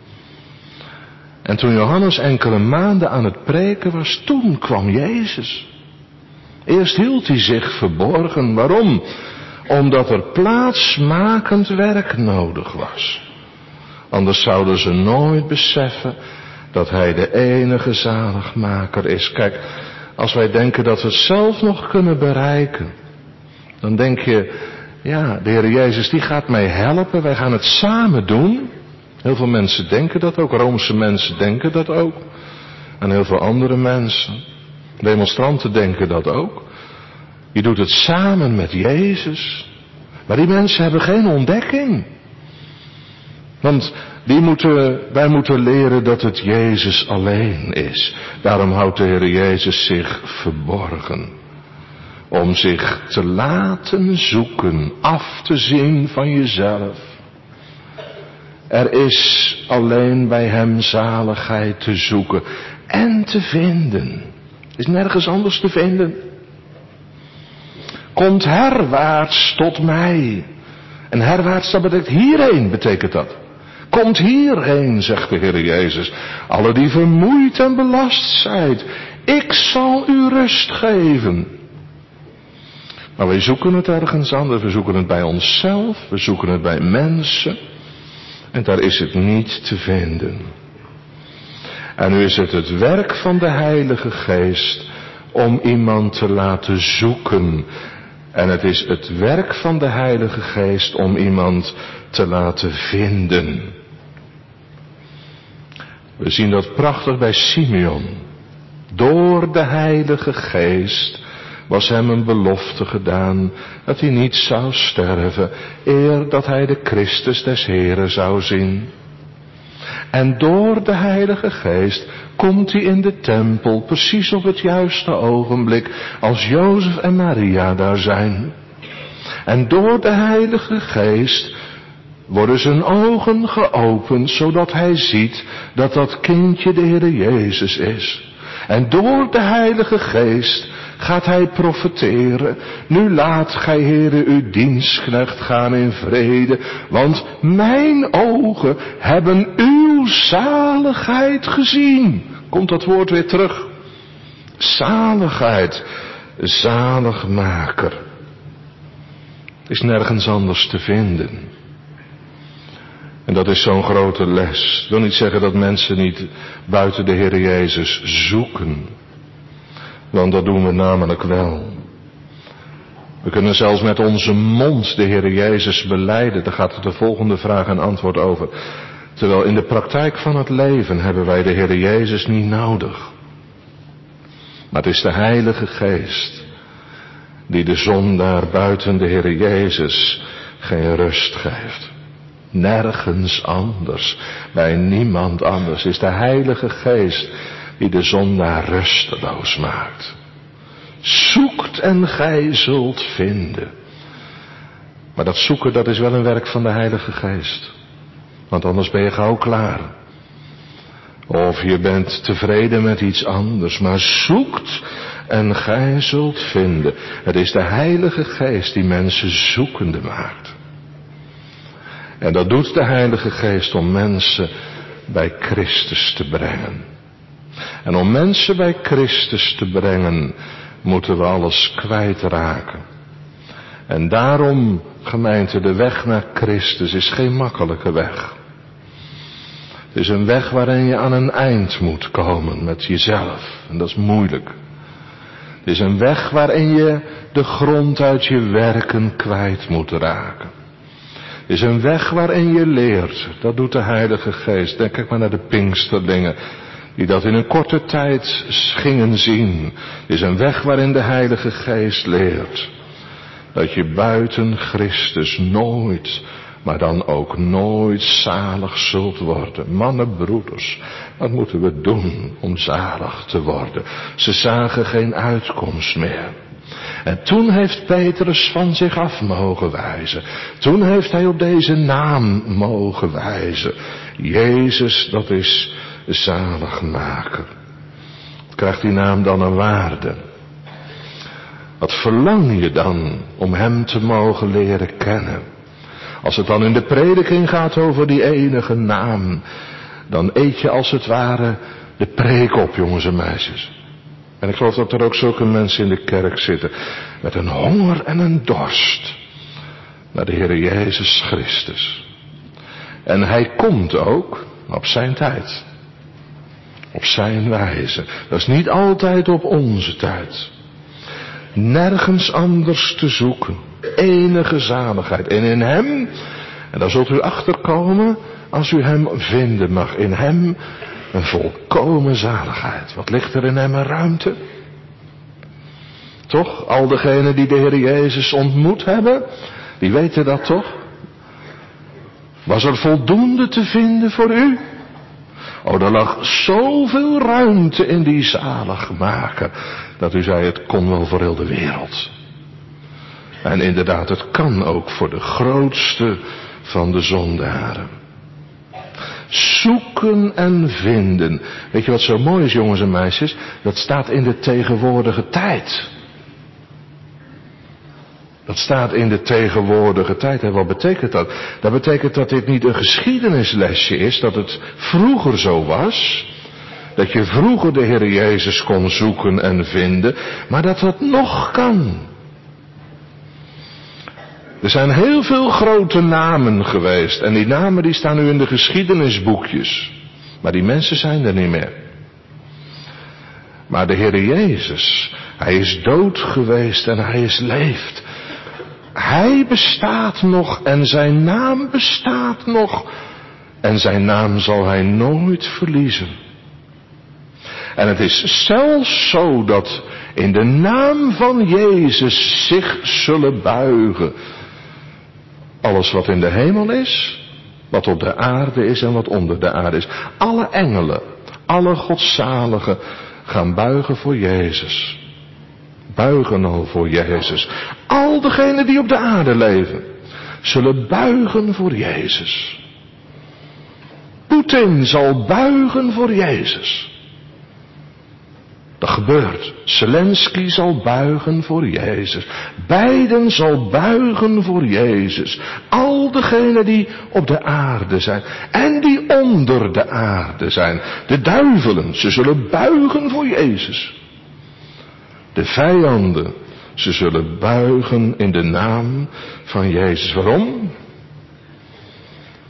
En toen Johannes enkele maanden aan het preken was, toen kwam Jezus. Eerst hield hij zich verborgen. Waarom? Omdat er plaatsmakend werk nodig was. Anders zouden ze nooit beseffen dat hij de enige zaligmaker is. Kijk, als wij denken dat we het zelf nog kunnen bereiken, dan denk je, ja, de Heer Jezus die gaat mij helpen, wij gaan het samen doen. Heel veel mensen denken dat ook, Roomse mensen denken dat ook. En heel veel andere mensen, demonstranten denken dat ook. Je doet het samen met Jezus. Maar die mensen hebben geen ontdekking. Want die moeten, wij moeten leren dat het Jezus alleen is. Daarom houdt de Heer Jezus zich verborgen. Om zich te laten zoeken, af te zien van jezelf. Er is alleen bij hem zaligheid te zoeken en te vinden. Is nergens anders te vinden. Komt herwaarts tot mij. En herwaarts, dat betekent hierheen, betekent dat. Komt hierheen, zegt de Heer Jezus. Alle die vermoeid en belast zijt. Ik zal u rust geven. Maar wij zoeken het ergens anders. We zoeken het bij onszelf. We zoeken het bij mensen. En daar is het niet te vinden. En nu is het het werk van de Heilige Geest om iemand te laten zoeken. En het is het werk van de Heilige Geest om iemand te laten vinden. We zien dat prachtig bij Simeon. Door de Heilige Geest was hem een belofte gedaan dat hij niet zou sterven, eer dat hij de Christus des Heren zou zien. En door de Heilige Geest komt hij in de tempel precies op het juiste ogenblik als Jozef en Maria daar zijn. En door de Heilige Geest worden zijn ogen geopend zodat hij ziet dat dat kindje de Heer Jezus is. En door de Heilige Geest gaat hij profeteren. Nu laat gij, Heere, uw dienstknecht gaan in vrede, want mijn ogen hebben uw zaligheid gezien. Komt dat woord weer terug. Zaligheid, zaligmaker. Is nergens anders te vinden. En dat is zo'n grote les. Ik wil niet zeggen dat mensen niet buiten de Heer Jezus zoeken. Want dat doen we namelijk wel. We kunnen zelfs met onze mond de Heer Jezus belijden. Daar gaat de volgende vraag en antwoord over. Terwijl in de praktijk van het leven hebben wij de Heer Jezus niet nodig. Maar het is de Heilige Geest die de zondaar buiten de Heer Jezus geen rust geeft. Nergens anders, bij niemand anders is de Heilige Geest die de zondaar rusteloos maakt. Zoekt en gij zult vinden. Maar dat zoeken, dat is wel een werk van de Heilige Geest. Want anders ben je gauw klaar. Of je bent tevreden met iets anders, maar zoekt en gij zult vinden. Het is de Heilige Geest die mensen zoekende maakt. En dat doet de Heilige Geest om mensen bij Christus te brengen. En om mensen bij Christus te brengen, moeten we alles kwijtraken. En daarom, gemeente, de weg naar Christus is geen makkelijke weg. Het is een weg waarin je aan een eind moet komen met jezelf. En dat is moeilijk. Het is een weg waarin je de grond uit je werken kwijt moet raken. Het is een weg waarin je leert. Dat doet de Heilige Geest. Denk ik maar naar de Pinksterlingen, die dat in een korte tijd gingen zien. Het is een weg waarin de Heilige Geest leert. Dat je buiten Christus nooit, maar dan ook nooit zalig zult worden. Mannen, broeders, wat moeten we doen om zalig te worden? Ze zagen geen uitkomst meer. En toen heeft Petrus van zich af mogen wijzen. Toen heeft hij op deze naam mogen wijzen. Jezus, dat is zaligmaker. Krijgt die naam dan een waarde? Wat verlang je dan om hem te mogen leren kennen? Als het dan in de prediking gaat over die enige naam, dan eet je als het ware de preek op, jongens en meisjes. En ik geloof dat er ook zulke mensen in de kerk zitten, met een honger en een dorst naar de Heer Jezus Christus. En hij komt ook op zijn tijd. Op zijn wijze. Dat is niet altijd op onze tijd. Nergens anders te zoeken. Enige zaligheid. En in hem, en daar zult u achterkomen als u hem vinden mag. In hem een volkomen zaligheid. Wat ligt er in hem een ruimte? Toch? Al degenen die de Heer Jezus ontmoet hebben, die weten dat toch? Was er voldoende te vinden voor u? Oh, er lag zoveel ruimte in die zaligmaker, dat u zei, het kon wel voor heel de wereld. En inderdaad, het kan ook voor de grootste van de zondaren. Zoeken en vinden. Weet je wat zo mooi is, jongens en meisjes? Dat staat in de tegenwoordige tijd. Dat staat in de tegenwoordige tijd. En wat betekent dat? Dat betekent dat dit niet een geschiedenislesje is, dat het vroeger zo was. Dat je vroeger de Heer Jezus kon zoeken en vinden, maar dat dat nog kan. Er zijn heel veel grote namen geweest. En die namen die staan nu in de geschiedenisboekjes. Maar die mensen zijn er niet meer. Maar de Heer Jezus, hij is dood geweest en hij is leeft. Hij bestaat nog en zijn naam bestaat nog. En zijn naam zal hij nooit verliezen. En het is zelfs zo dat in de naam van Jezus zich zullen buigen alles wat in de hemel is, wat op de aarde is en wat onder de aarde is. Alle engelen, alle godzaligen gaan buigen voor Jezus. Buigen al voor Jezus. Al degenen die op de aarde leven, zullen buigen voor Jezus. Poetin zal buigen voor Jezus. Dat gebeurt. Zelensky zal buigen voor Jezus. Biden zal buigen voor Jezus. Al degenen die op de aarde zijn. En die onder de aarde zijn. De duivelen, ze zullen buigen voor Jezus. De vijanden, ze zullen buigen in de naam van Jezus. Waarom?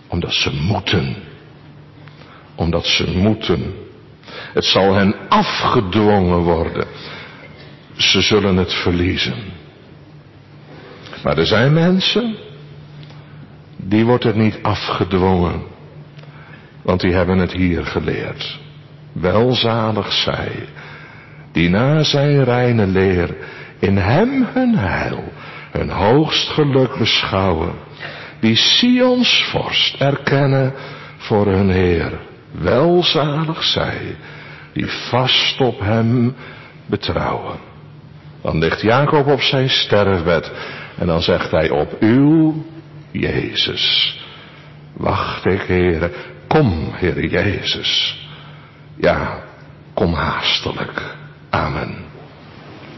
Omdat ze moeten. Omdat ze moeten. Het zal hen afgedwongen worden. Ze zullen het verliezen. Maar er zijn mensen, die wordt het niet afgedwongen. Want die hebben het hier geleerd. Welzalig zij, die na zijn reine leer in hem hun heil, hun hoogst geluk beschouwen. Die Sions vorst erkennen voor hun Heer. Welzalig zij, die vast op hem betrouwen. Dan ligt Jacob op zijn sterfbed en dan zegt hij: op uw Jezus wacht ik, Heere. Kom, Heere Jezus. Ja, kom haastelijk. Amen.